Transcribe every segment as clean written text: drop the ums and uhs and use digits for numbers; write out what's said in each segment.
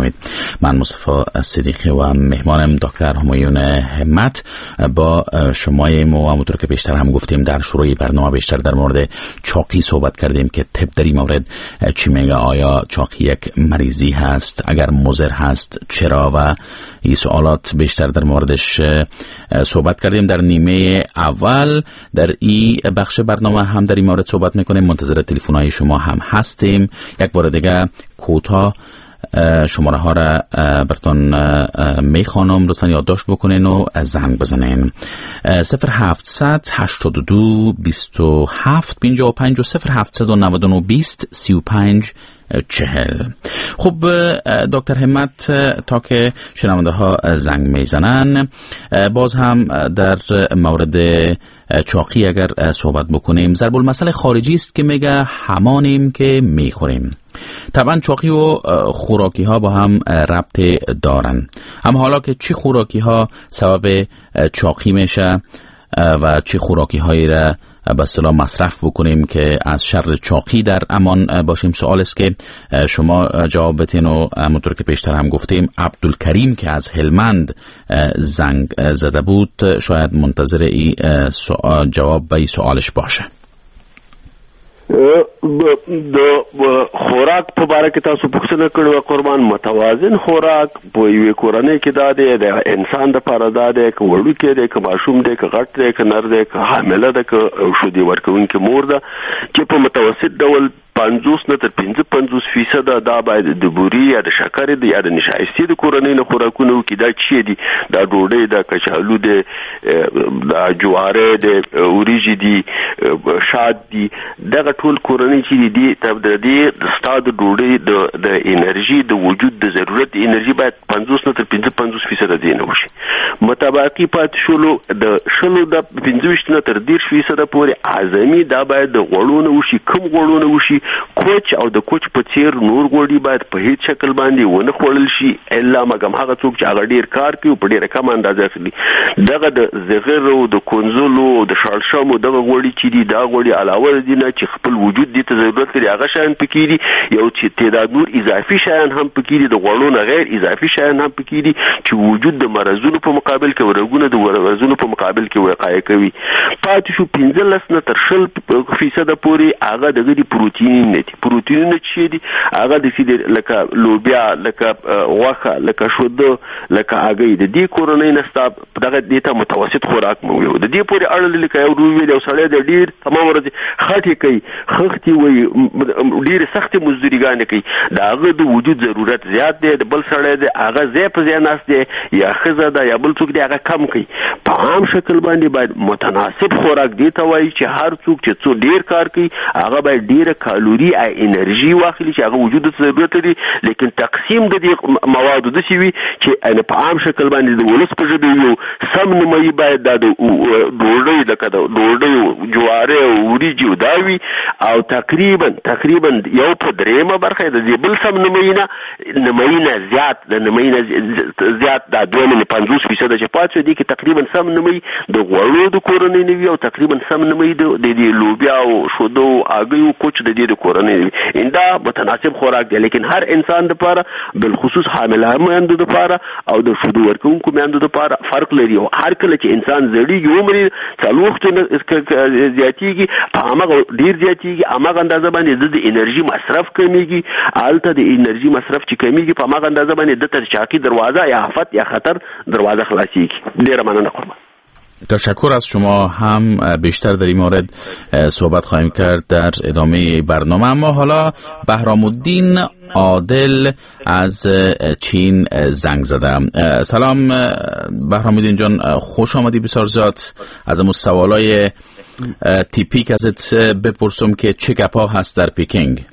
میشنوید. من مصطفی صدیقی و مهمانم دکتر همایون همت با شماییم و همونطور که بیشتر هم گفتیم در شروع برنامه بیشتر در مورد چاقی صحبت کردیم که طب در این مورد چی میگه. آیا چاقی یک مریضی هست؟ اگر مضر هست چرا؟ و این سوالات بیشتر در موردش صحبت کردیم در نیمه اول. در این بخش برنامه هم در این مورد صحبت میکنیم. منتظر تلفن‌های شما هم هستیم. یک بار دیگه کوتاه شماره ها را براتون میخوانم، لطفا یادداشت بکنین و زنگ بزنین. 0700 82 27 55 و 0799 20 35 40. خب دکتر همت، تا که شنونده ها زنگ میزنن باز هم در مورد چاقی اگر صحبت بکنیم، ضرب المثل خارجی است که میگه همانیم که میخوریم. طبعا چاقی و خوراکی ها با هم ربط دارن، اما حالا که چی خوراکی ها سبب چاقی میشه و چی خوراکی هایی را به اصطلاح مصرف بکنیم که از شر چاقی در امان باشیم، سوال است که شما جواب بدین. و همونطور که پیشتر هم گفتیم عبدالکریم که از هلمند زنگ زده بود شاید منتظر این جواب به این سوالش باشه. د خوراک په باره کې تاسو پوښتنه کړې و قربان. متوازن خوراک په یوې کورنۍ کې دا دی د انسان لپاره دا دی که وړوکی دی که ماشوم دی که غټ دی که نر دی که حامله ده که شیدې ورکوونکې مور ده چې په متوسط ډول 50 نه تر 55% دا باید د بوري یا د شکر دی یا د نشایستې د کورنۍ نه خوراکونه وکړي. دا چی دي؟ دا ډوډۍ ده، کچالو دی، دا جواره دی، وریجې دي، شات دي. دغه ټول کورنۍ چې دي د دې ستاد ډوډۍ د انرژي د وجود د ضرورت انرژي باید 50 نه تر 55% دی نه وشي. متباقي پات شولو د شلو د 25 نه تر 30% پورې اعظمي دا باید د غوړونه وشي. کم غوړونه وشي، کوچ او د کوچ په څیر نور غوړي باید په هیڅ شکل باندې ونه خوړل شي الا مګم هغه څوک چې هغه ډیر کار کوي په ډیره کم اندازه اخلي. دغه د زغر او د کنزلو او د شړشمو دغه غوړي چې دي دا غوړي علاوه دي نه چې خپل وجود دي ته ضرورت لري هغه شیان پکې دي. یو چې تعداد نور اضافي شیان هم پکې دي، د غوړو نه غیر اضافي شیان هم پکې دي چې وجود د مرزونو په مقابل کې ورغونه د مرزونو په مقابل کې وقایع کوي. پاتې شو 15 نه تر 20% پورې هغه دغه پروتین نه دي. پروتینونه چې دي هغه د سیده لکه لوبیا، لکه غوښه، لکه شوده، لکه هګۍ. د دې کورنۍ نستا دغه دیته متوسط خوراک مو یو د دې پورې اړه لکه یو روی یو سړی د ډیر تمام ورځ خټي کوي، خختي وي، ډیر سخت مزدوریګان کوي. داغه د وجود ضرورت زیات دی. د بل سړی د هغه ځای په ځای ناس دی یا خزه ده یا بل څوک دی هغه کم کوي. په عام شکل باندې باید متناسب خوراک دی ته وایي چې هر څوک چې څو ډیر کار کوي هغه باید ډیر کالوري او انرژي واخلي چې هغه وجود ته ضرورت لري. لیکن تقسیم د دې موادو د شوی چې په عام شکل باندې د ولس په ژبه یو سم نمایي باید د ډوډۍ لکه د ډوډۍ جواره او وریجې داوي او تقریبا یو په دریمه برخه د دې بل سم نمایي زیات د نمایي زیات د 2.50% چې پاتې دي کې تقریبا سم نمایي د غوړو د کورنۍ نوي او تقریبا سم نمایي د لوبیا او شودو هګۍ او کوچ د دې د کورنۍ اندا متناسب خوراک دی. لیکن هر انسان لپاره بالخصوص حامله مېندو لپاره او د شودو ورکوونکو مېندو لپاره فرق لري. او هر کله چې انسان زړیږي عمر څلوخت زیاتیږي په هغه ډیر زیاتیږي هغه اندازه باندې د انرژي مصرف کمیږي. البته د انرژي مصرف چې کمیږي په هغه اندازه باندې د ترچاقي دروازه یا آفت یا خطر دروازه خلاصيږي. ډیر مننه قربان. تشکر از شما. هم بیشتر در این مورد صحبت خواهیم کرد در ادامه برنامه. اما حالا بهرام الدین عادل از چین زنگ زدم. سلام بهرام الدین جان، خوش آمدی. بسیار زیاد از امون سوالای تیپیک ازت بپرسم که چه گپا هست در پیکینگ.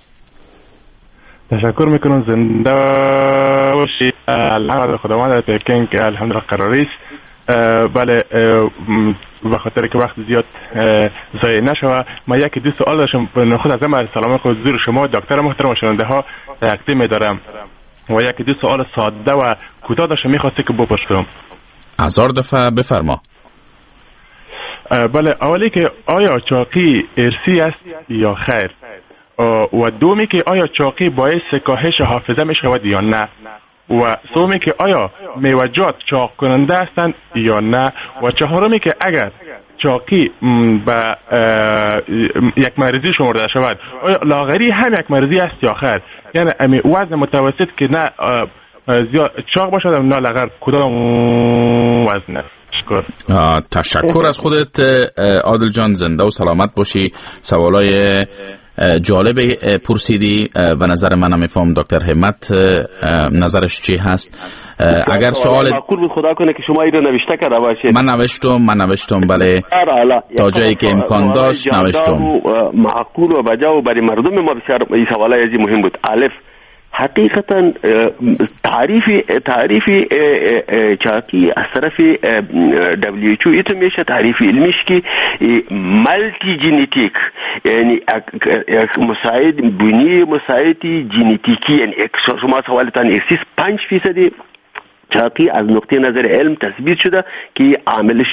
تشکر میکنم. زنده باشی. الحمد خداوند در پیکینگ الحمدلله قراری است. بله به خاطر که وقت زیاد ضایع نشود ما یکی دو سوال داشتم. خود از من سلام حضور شما دکتر محترم و شنونده ها تقدیم دارم و یکی دو سوال ساده و کوتاه داشتم میخواستی که بپرسم. هزار دفعه بفرما. بله اولی که آیا چاقی ارثی است یا خیر؟ و دومی که آیا چاقی باعث کاهش حافظه می شود یا نه، و سومی که آیا میوه‌جات چاق کننده هستند یا نه، و چهارمی که اگر چاقی به یک مرضی شمرده شود آیا لاغری هم یک مرضی است یا خیر؟ یعنی وزن متوسط که نه زیاد چاق باشد و نه لاغر، کدام وزن است؟ تشکر از خودت عادل جان، زنده و سلامت باشی. سوالای جالب پرسیدی. به نظر من میفهم دکتر همت نظرش چی هست. اگر سوال معقول بود خدا کنه که شما اینو نوشته کرده باشید. من نوشتم بله، تا جایی که امکان داشت نوشتم. معقول و بجا و برای مردم ما بسیار این سوالای ازی مهم بود. الف، حقیقتا تعریف چاقی از طرف WHO ایتو میشه تعریف علمیش که مالتی ژنتیک، یعنی مساعد بنی مساعدی ژنتیکی، یعنی شما سوالتان 5% چاقی از نقطه نظر علم تثبیت شده که عاملش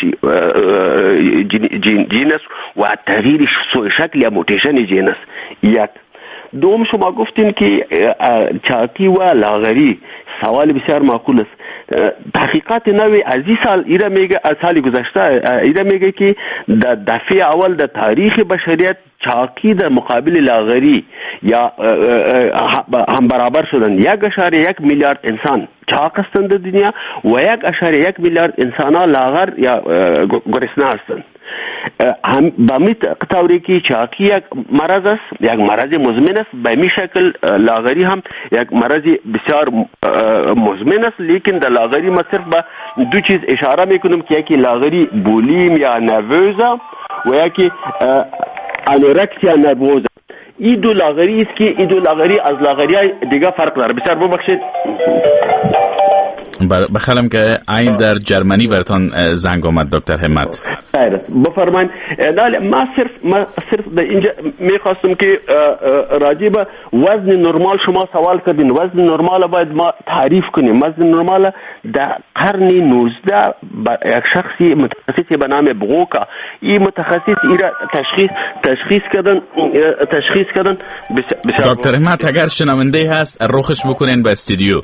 جینس و تغییر شکل یا موتیشن جینس. یک دوم، شما گفتین که چاقی و لاغری سوال بسیار معقول است. تحقیقات نوی از این سال ایره میگه، از سال گذشته ایره میگه که در دفعه اول در تاریخ بشریت چاقی در مقابل لاغری یا هم برابر شدن. 1.1 میلیارد انسان چاق هستند در دنیا و 1.1 میلیارد انسان ها لاغر یا گرسنه هستند. هم به می طوری که چاقی یک مرض است، یک مرض مزمن است، به می شکل لاغری هم یک مرض بسیار مزمن است. لیکن در لاغری ما صرف به دو چیز اشاره میکنم که یکی لاغری بولیم یا نروزا و یکی انورکسیا نروزا. این دو لاغری است که این دو لاغری از لاغری های دیگه فرق داره. بسیار ببخشید بخلم که این در جرمنی براتون زنگ آمد دکتر همت. بفرمایید. ما صرف در اینجا میخواستم که راجع به وزن نرمال شما سوال کردین. وزن نرمال باید ما تعریف کنیم. وزن نرمال در قرن 19 یک شخصی متخصصی به نام بغوکا، این متخصص ایرا تشخیص کردن. دکتر همت اگر شنونده هست رخش بکنین به استودیو.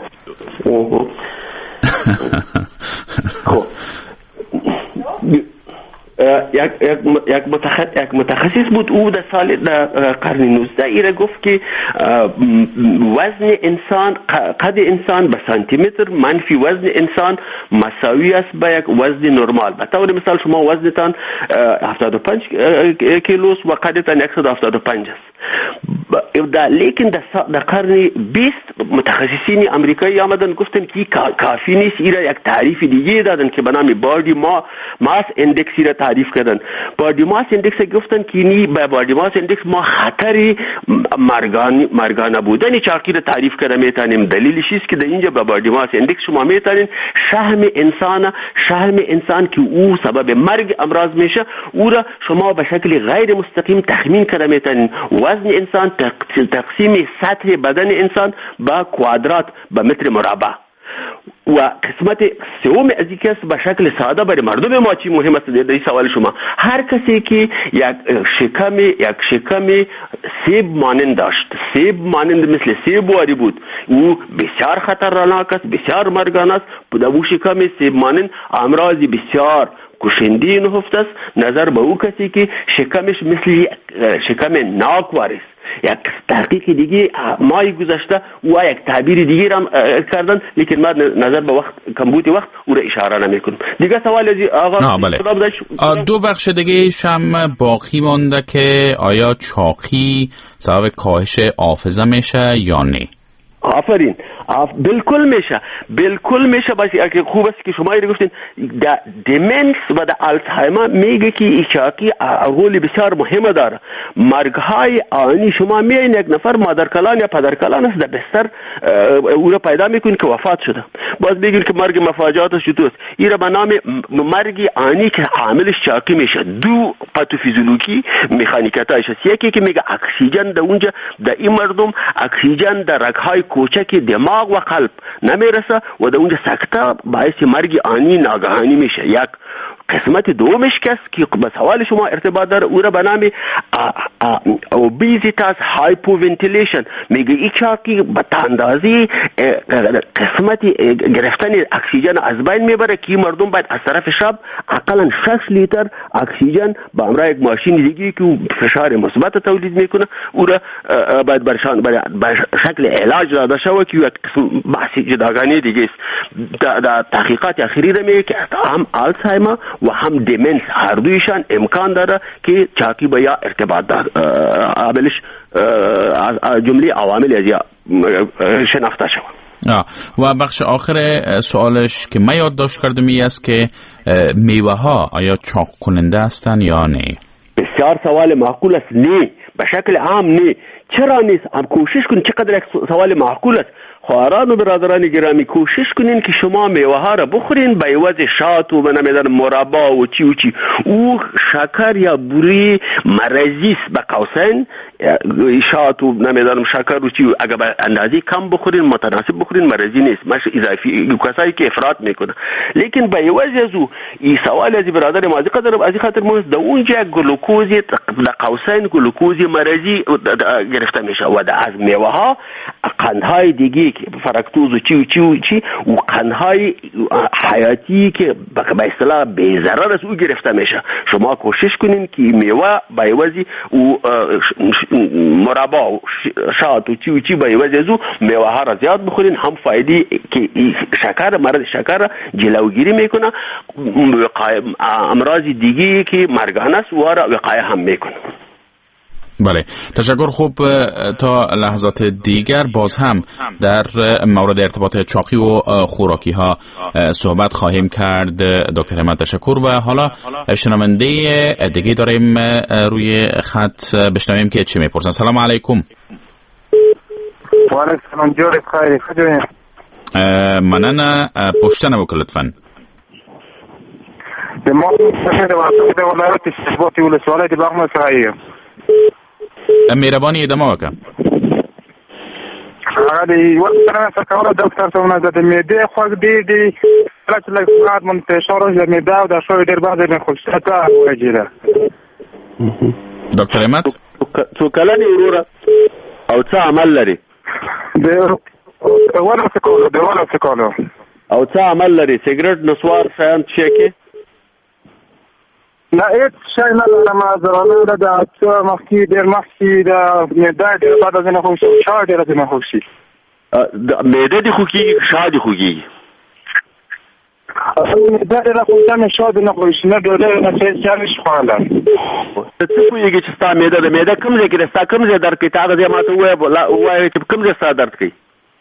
یک متخصص بود، او در سال قرن 19 ایره گفت که وزن انسان، قد انسان به سانتی متر منفی وزن انسان مساوی است با یک وزن نرمال. به طور مثال شما وزنتان 75 کیلوست و قدتان 175 است. لیکن در قرن 20 متخصصین امریکایی آمدن گفتن که کافی نیست، ایره یک تعریف دیگه دادن که به نام بادی ماس اندکس را تعریف کردن. بادی ماس اندکس گفتن که نی به بادی ماس اندکس ما خطر مرگانه بودن چاقی را تعریف کرده میتونیم. دلیلش است که در اینجا به بادی ماس اندکس شما میتونین شحم انسان که او سبب مرگ امراض میشه او را شما به شکل غیر مستقیم تخمین کرده میتونین. وزن انسان تقسیم سطح بدن انسان با کوادرات به متر مربع و قسمت سوم از این کس به شکل ساده برای مردم ما چی مهم است در این سوال شما. هر کسی که یک شکم سیب مانند داشت، سیب مانند مثل سیب واری بود، او بسیار خطرناک است، بسیار مرگان است. در او شکم سیب مانند امراض بسیار کشنده نهفته است. نظر به او کسی که شکمش مثل شکم ناکوار است. یک تحقیق دیگه مای گذشته و یک تعبیر دیگه هم کردن، لیکن ما نظر به وقت کمبود وقت او را اشاره نمیکنم. دیگه سوال از آقا بله. دو بخش دیگه شم باقی مونده که آیا چاقی سبب کاهش حافظه میشه یا نه؟ آفرین، بالکل میشه. باشه اگه خوب است که شما اینو گفتین. در دیمنس و در آلزایمر میگه که این چاقی رول بسیار مهم داره. مرگهای آنی شما میین یک نفر مادرکلان یا پدرکلان است در بستر او را پیدا میکنین که وفات شده، باز میگین که مرگ مفاجاتش چطور است. این را به نام مرگ آنی که عاملش چاقی میشه. دو پاتوفیزیولوژی مکانیکاتش است. یکی که میگه اکسیژن در اونجا در این مردم اکسیژن در رگهای کوچک دماغ و قلب نمیرسه و در اونجا سکته باعث مرگ آنی ناگهانی میشه. یک قسمت دومش که به سوال شما ارتباط داره او را به نام اوبیزیتاس هایپوونتیلیشن میگه. این چاقی به اندازه قسمت گرفتن اکسیژن از بین میبره که مردم باید از طرف شب اقلا 6 لیتر اکسیژن با همراه یک ماشین دیگه که فشار مثبت تولید میکنه او را باید برشان به شکل علاج داده شود که یک قسم بحث جداگانه دیگه است. در تحقیقات اخیری را میگه که هم آلزایمر و هم دیمنس هر دویشان امکان داره که چاقی به یا ارتباط دار عاملش جمله عوامل از یا شناخته شود. و بخش آخر سوالش که من یادداشت کردم این است که میوه ها آیا چاق کننده هستند یا نه؟ بسیار سوال معقول است. نه، به شکل عام نه. چرا نیست؟ هم کوشش کنید، چقدر یک سوال معقول است. خواهران و برادران گرامی کوشش کنین که شما میوه ها را بخورین به عوض شات و نمیدونم مربا و چی او شکر یا بوری مرضی است به قوسین. شات و نمیدونم شکر و چی اگر به اندازه کم بخورین متناسب بخورین مرضی نیست، مش اضافی کسایی که افراط میکنه. لیکن به عوض از او این سوال از برادر ما از خاطر ما در اونجا گلوکوز در قوسین گلوکوز مرضی گرفته میشه و از میوه ها قندهای دیگه که فرکتوز و چی و قندهای حیاتی که به اصطلاح بی ضرر است او گرفته میشه. شما کوشش کنین که میوه به عوض او مربا و شات و چی به عوض از او میوه ها را زیاد بخورین. هم فایده که مرض شکر جلوگیری میکنه، امراض دیگه که مرگانه است و را وقایه هم میکنه. بله، تشکر. خوب، تا لحظات دیگر باز هم در مورد ارتباط چاقی و خوراکی ها صحبت خواهیم کرد. دکتر همت تشکر. و حالا شنونده دیگه داریم روی خط، بشنویم که چی میپرسن. سلام علیکم. و علیکم سلام. جوری خیلی خوبه. مننه. پشتنه بکن لطفاً. به ما واسطه ولایت استثباتی ولسوالی دی باغ مسرائیه. مهربانی ادامه وکړه. هغه دی وسره سکاوله ډاکټر ته ونه د معده خوږ دی چې لږ ساعت من فشار د معده او د شوی ډیر بعد نه خوشته وجیده. ډاکټر احمد څو کلنی وروره او څه عمل لري؟ د ولا سکولو او څه عمل لري؟ سیګریټ نسوار شیان څه نه هیڅ شی نه لرم. زرانه د اکثر مخکې ډېر مخکې د معده ډېر بعد از نه خوشي شا ډېر از نه خوشي معده دي خو کېږي شا دي خو کېږي معده ډېره خوشي مې شا دي نه خوشي نه ډوډۍ نه څه نشي خوړلی. څه پوهېږي چې ستا معده د معده کوم ځای کې ده؟ ستا کوم ځای درد کوي؟ تا هغه ځای ما ته ووایه چې کوم ځای ستا درد کوي؟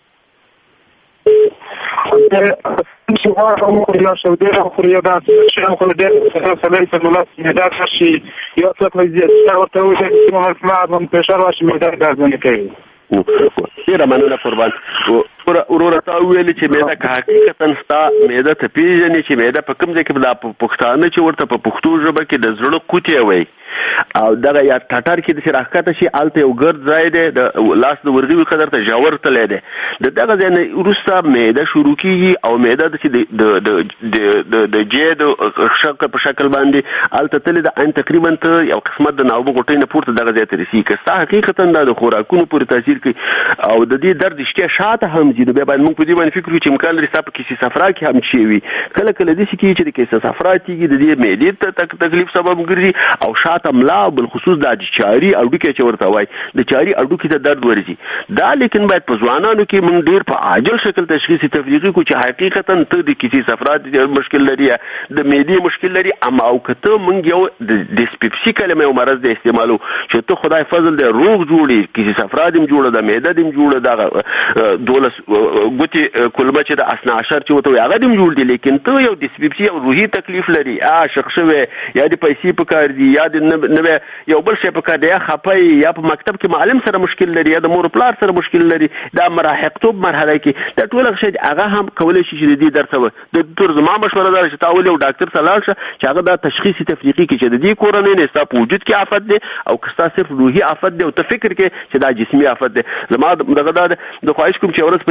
چې غواړم یا شودې خوري یا دا څه خو ډېر سلای سلولات معده شي یا څه کوي چې ورته وایي چې موږ ما فشار واشي معده درد کوي. ډیره مننه قربان. وروره تا ویل چې معده که حقیقتا ستا معده ته پیژنې چې معده په کوم ځای کې دا پښتانه چې ورته په پښتو ژبه کې د زړه کوټې وایي او دغه یا ټټر کې د راښکته شي هلته یو ګرد ځای دی د لاس د ورغوي قدر ته ژور تلی دی. د دغه ځای نه وروسته معده شروع کېږي او معده چې د جې د په شکل باندې هلته تللی ده ان تقریبا ته یو قسمت د ناوبه غوټۍ نه پورته دغه ځای ته رسېږي. که ستا حقیقتا دا د خوراکونو پورې تاثیر کوي او د دې درد اشتیا شاته هم ځي، نو بیا باید موږ په دې باندې فکر وکړو چې امکان لري ستا په کیسې صفرا کې هم چې وي. کله کله داسې کېږي چې د کیسې صفرا تېږي د دې معدې ته تکلیف سبب ګرځي او شاته ملا او بالخصوص دا د چاري اډوکې چې ورته وایي د چاري اډوکې ته درد ورځي. دا لیکن باید په ځوانانو کې موږ ډېر په عاجل شکل تشخیص تفریقي کړو چې حقیقتا ته د کیسې صفرا مشکل لري د معدې مشکل لري. اما او که ته موږ یو د ډسپیپسي کلمه یو مرض د استعمالو چې ته خدای فضل دی روغ جوړي کیسې صفرا دې جوړه د معده دې جوړه د 12 ګوتې کلمه چې د اسنا عشر چې وته هغه دې جوړ دي. لیکن ته یو ډسپیپسي او روحي تکلیف لري عاشق شوی یا د پیسې په کار دي یا د نو یو بل شی په کار دی یا خپای یا په مکتب کې معلم سره مشکل لري یا د مور پلار سره مشکل لري دا مراهقتوب مرحله کې دا ټول شی هغه هم کولای شي چې د دې درته د دکتور زما مشوره ده چې تاول یو ډاکټر سره لاړ شه چې هغه دا تشخیصي تفریقي کې چې د دې کورنۍ نه ستا په وجود کې آفت دی او که صرف روحي آفت دی او ته فکر کې چې دا جسمي آفت دی. زما دغه د خواهش کوم چې ورځ په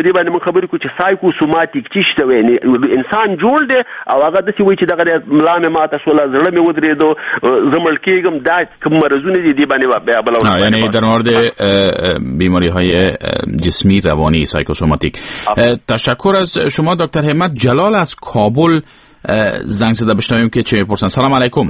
په دې باندې موږ خبرې کوو چې سایکوسوماتیک چې شته وي انسان جوړ دی او هغه داسې وایي چې دغه ملا مې ماته شوله زړه مې ودرېدو زه مړ کېږم دا کوم مرضونه دي دې باندې بیا بله یعنی در مورد بیماری‌های جسمی روانی سایکوسوماتیک. تشکر از شما دکتر همت. جلال از کابل زنگ زده بشنویم که چه میپرسن. سلام علیکم.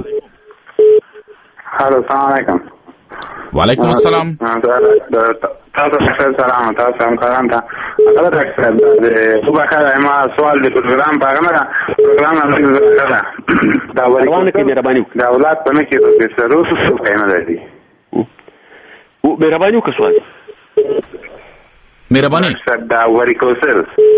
سلام علیکم. و علیکم السلام. تاسو سلام تاسو هم کاران ته دا ډاکټر د وبخره ما سوال د پروګرام په اړه پروګرام نه دا ورونه کې مهرباني دا اولاد په نه کې د سروس څه کنه لري او مهرباني وکړئ مهرباني دا وریکوسل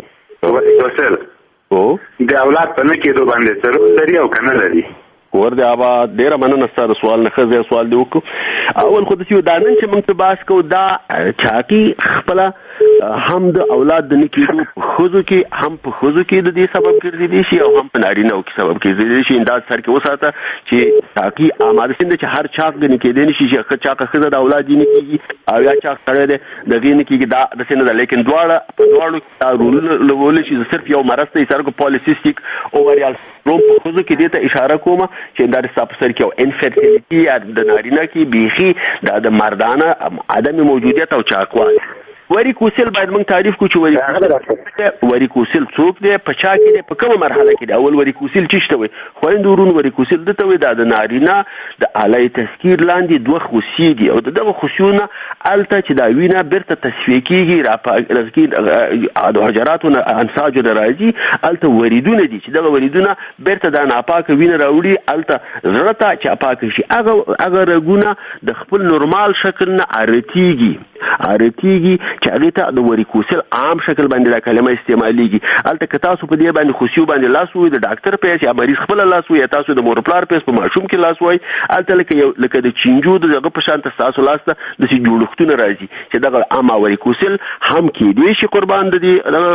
او دا اولاد په نه کې دوه باندې سروس لري او کنه لري ورته آباد ډیره مننه ستاسو سوال نه خزه سوال دی وکړو اول خو د دا نن چې موږ ته باس کو دا چاقي خپل هم د اولاد د نکیدو په خوځو کې هم په خوځو کې د دې سبب ګرځي شي او هم په نارینه او کې سبب ګرځي شي انداز سر کې وساته چې چاقي آماده سند چې هر چاق د نکیدې نشي چې چاقه خزه د اولاد دی نکیږي او یا چاق سره د دغې نکیږي دا د سند ده لیکن دواړو رول لول شي صرف یو مرض ته سره کو پالیسیستیک اووریال روم په خوځو کې دې ته اشاره کوم چې دا د سر کې او انفرټیلیټي یا د نارینه کې بیخي د مردانه عدم موجودیت او چاقوالی وریکوسل باید موږ تعریف کوو چې وریکوسل څوک دی په چا کې دی په کومه مرحله کې دی اول وریکوسل څه شته وي خويندو ورونو وریکوسل دته وي د نارینه د اعلی تذکیر لاندې دوه خوسي دي او دغه خوسونه الته چې دا وینه برته تصفیه کیږي را د حجراتو انساج راځي الته وریدونه دي چې دغه وریدونه برته د ناپاک وینه راوړي الته زړه ته چې پاک شي هغه رګونه د خپل نورمال شکل نه ارتيږي چې هغه ته د وریکوسل عام شکل باندې دا کلمه استعماليږي الته که تاسو په دې باندې خوشیو باندې لاس وي د ډاکټر پیس یا مریض خپل لاس وي تاسو د مورپلار پیس په ماشوم کې لاس وي الته لکه د چینجو دغه په شان تاسو لاس ته د سي جوړښتونه راځي چې دغه عام وریکوسل هم کې دی شي قربان دي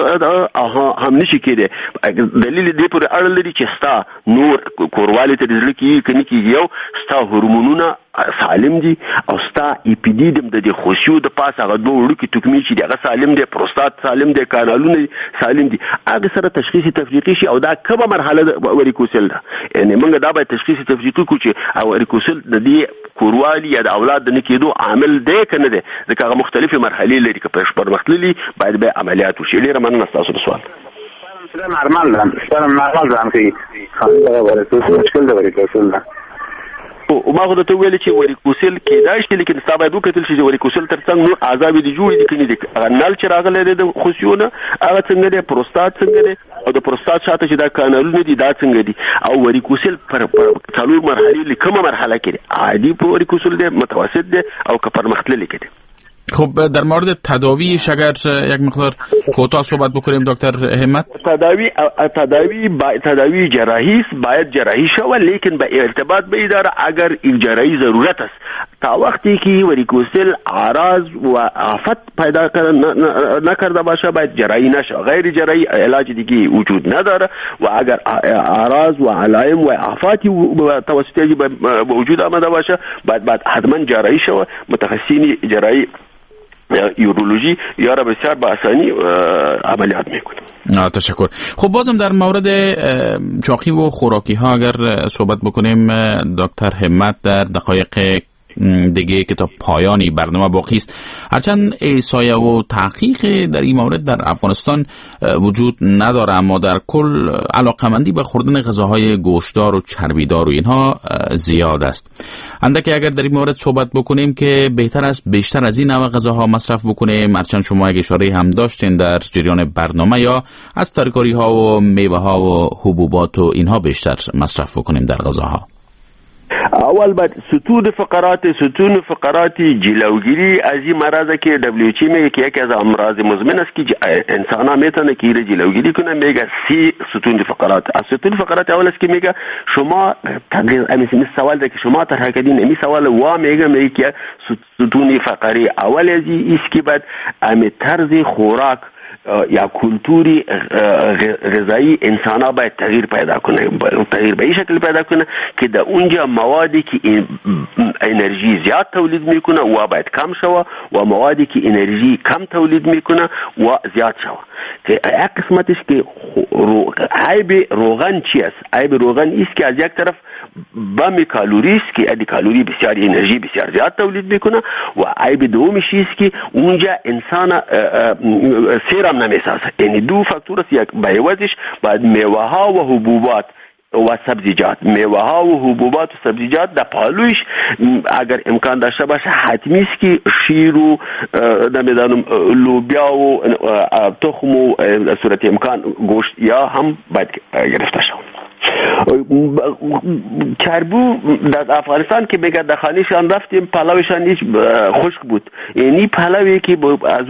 هم نشي کېده دلیل دې پر اړه لري چې ستا نور کورواله ته ځل کې یو ستا هورمونونه سالم دي او ستا اپیډیډم د دې خوشیو د پاسه غو وړو کې توکمي چې دغه سالم دي پروستات سالم دي کانالونه سالم دي هغه سره تشخیصي تفریقي شي او دا کومه مرحله وریکوسل ده یعنی موږ دا به تشخیصي تفریقي کو چې وریکوسل د دې کوروالي یا د اولاد د نکیدو عامل دی کنه ده ځکه هغه مختلفه مرحلې لري که په مختلفي باید به عملیات وشي لري مننه تاسو سوال نارمال ده چې خاصه ورته مشکل ده وریکوسل ده او ما خو ته ویل چې وریکوسل کېدای شي لیکن سبا دوه کتل شي وریکوسل ترڅنګ نور اعضاء دي جوړ دي کني دي نل چې راغله د خوشیونه هغه څنګه دي پروستات څنګه دي او د پروستات شاته چې دا کانالونه دي دا څنګه دي او وریکوسل پر څلور مرحله کومه مرحله کې عادي وریکوسل دي متوسط دي او که پر مختلفه کې خب در مورد تداویش اگر یک مقدار کوتاه صحبت بکنیم دکتر همت. تداوی جراحی است باید جراحی شود لیکن به ارتباط به اداره اگر این جراحی ضرورت است تا وقتی که وریکوسل اعراض و آفت پیدا نکرده باشه باید جراحی نشه غیر جراحی علاج دیگه وجود نداره و اگر اعراض و علائم و آفاتی توسطی به وجود آمده باشه باید حتما جراحی شود متخصصین جراحی یورولوژی یا را بسیار با آسانی عملیات میکنه. تشکر. خب بازم در مورد چاقی و خوراکی ها اگر صحبت بکنیم دکتر همت در دقایق دیگه که تا پایانی برنامه باقی است هرچند احصایه و تحقیق در این مورد در افغانستان وجود نداره اما در کل علاقمندی به خوردن غذاهای گوشتدار و چربیدار و اینها زیاد است. اندکی اگر در این مورد صحبت بکنیم که بهتر است بیشتر از این نوع غذاها مصرف بکنیم هرچند شما یک اشاره هم داشتین در جریان برنامه یا از ترکاری ها و میوه ها و حبوبات و اینها بیشتر مصرف بکنیم در غذاها. اول باید ستون فقرات جلوگیری از این مرض که WHO میگه که یکی از امراض مزمن است که انسان ها میتونه که ایره جلوگیری کنه میگه 30 ستون فقرات از ستون فقرات اول است که میگه شما امی سوال ده که شما طرح کردین امی سوال میگه که ستون فقری اول از این است که باید امی طرز خوراک یا کلتوری غذایی انسان ها باید تغییر پیدا کنه، تغییر به این شکل پیدا کنه که در اونجا موادی که انرژی زیاد تولید میکنه و باید کم شوه و موادی که انرژی کم تولید میکنه و زیاد شوه. که یک قسمتش که عیب روغن چی است؟ عیب روغن است که از یک طرف بم کالری است که ادی کالری بسیار انرژی بسیار زیاد تولید میکنه و عیب دومش است که اونجا انسان سیرم نمیسازه. یعنی دو فاکتور است، یک بیوزش بعد میوه ها و حبوبات و سبزیجات، میوه ها و حبوبات و سبزیجات در پالویش اگر امکان داشته باشه حتمی است که شیر و نمیدانم لوبیا و تخم و صورت امکان گوشت یا هم باید گرفته شود. چربو در افغانستان که میگه در خانهشان رفتیم پلاوشان هیچ خشک بود، یعنی پلاوی که از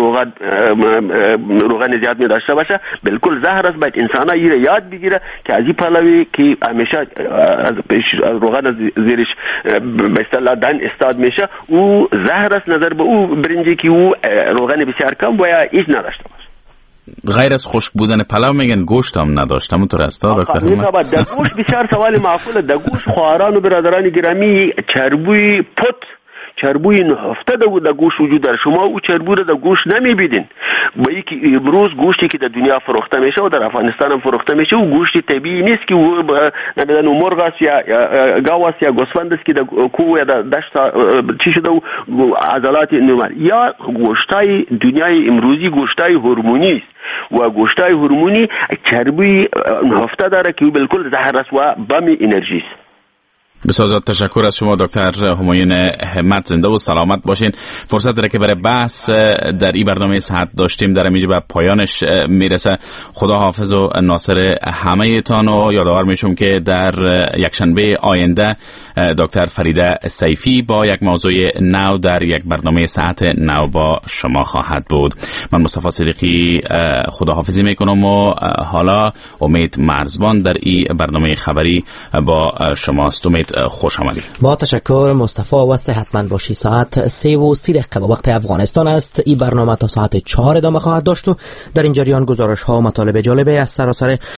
روغن زیاد می داشته باشه بالکل زهر است. باید انسان ها ایره یاد بگیره که از این پلاوی که همیشه از روغن زیرش به اصطلاح دن استاد میشه او زهر است نظر به او برنجی که او روغن بسیار کم و یا هیچ نداشته باشه. غیر از خشک بودن پلو میگن گوشت هم نداشتم اونطور است دکتر احمد؟ در گوشت بسیار سوال معقوله. در گوشت خواهران و برادران گرامی چربوی پت، چربوی نهفته در گوشت وجود داره. شما او چربو رو در گوشت نمیبینین. با اینکه امروز گوشتی که در دنیا فروخته میشه و در افغانستان هم فروخته میشه او گوشت طبیعی نیست که نمیدونم مرغ است یا گاو است یا گوسفند است که در کوه یا در دشت چی شده و عضلات نمر، یا گوشتای دنیای امروزی گوشتای هورمونی است و گوشتای هورمونی چربی نهفته داره که بالکل زهر است و بم انرژی است. بسیار زیاد تشکر از شما دکتر همایون همت. زنده و سلامت باشین. فرصت داره که برای بحث در این برنامه صحت داشتیم در اینجا به پایانش میرسه. خدا حافظ و ناصر همه تان و یادآور میشم که در یکشنبه آینده دکتر فریده سیفی با یک موضوع نو در یک برنامه صحت نو با شما خواهد بود. من مصطفی صدیقی خداحافظی میکنم و حالا امید مرزبان در این برنامه خبری با شماست. امید خوش آمدید. با تشکر مصطفی و صحتمند باشی. ساعت 3:30 به وقت افغانستان است. این برنامه تا ساعت 4 ادامه خواهد داشت و در این جریان گزارش ها و مطالب جالب از سراسر